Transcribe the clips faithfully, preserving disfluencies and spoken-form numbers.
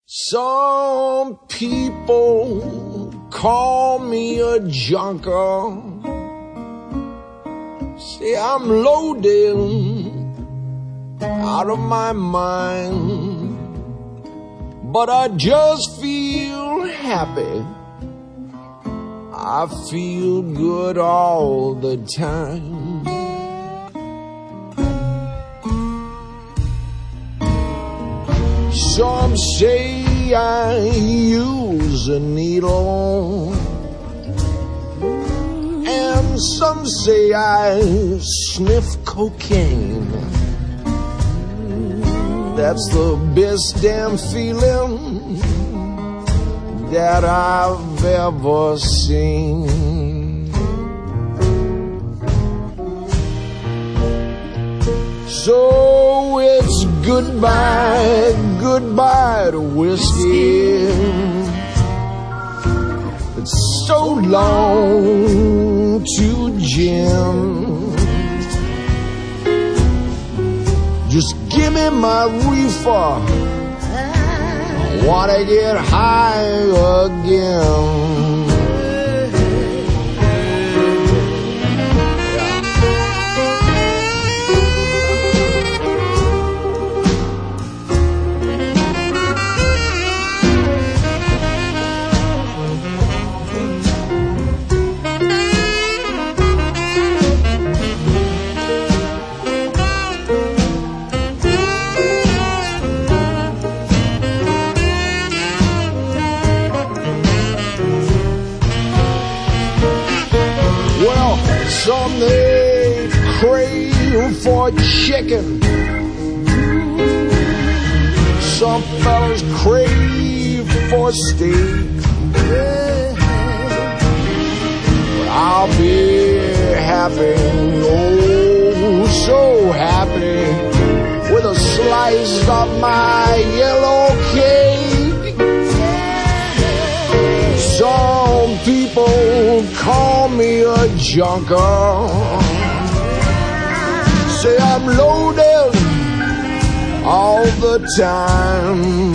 Some people call me a junker, say I'm loaded out of my mind, but I just feel happy, I feel good all the time. Some say I use a needle, and some say I sniff cocaine. That's the best damn feeling that I've ever seen. So it's goodbye, goodbye to whiskey. It's so long to gin. Just give me my reefer, I wanna get high again. Some they crave for chicken, some fellas crave for steak, but I'll be happy, oh so happy, with a slice of my yellow cake. Some people call me a junker, say I'm loaded all the time,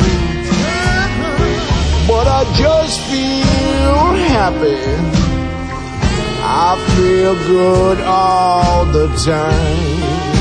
but I just feel happy, I feel good all the time.